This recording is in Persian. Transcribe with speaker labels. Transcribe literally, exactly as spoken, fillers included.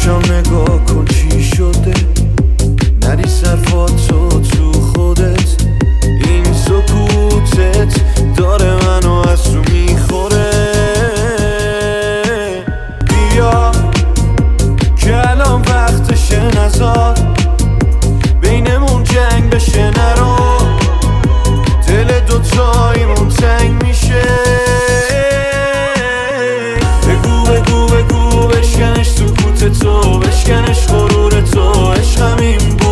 Speaker 1: چشام نگاه کن چی شده، نری صرفاتو تو خودت، این سکوتت داره منو از تو میخوره. بیا که الان وقتشه، نزار بینمون جنگ بشه، نرو دل دوتاییمون تنگ میشه. بگو بگو بگو بشکنش سکوت تو، بشکنش غرور تو، عشق همین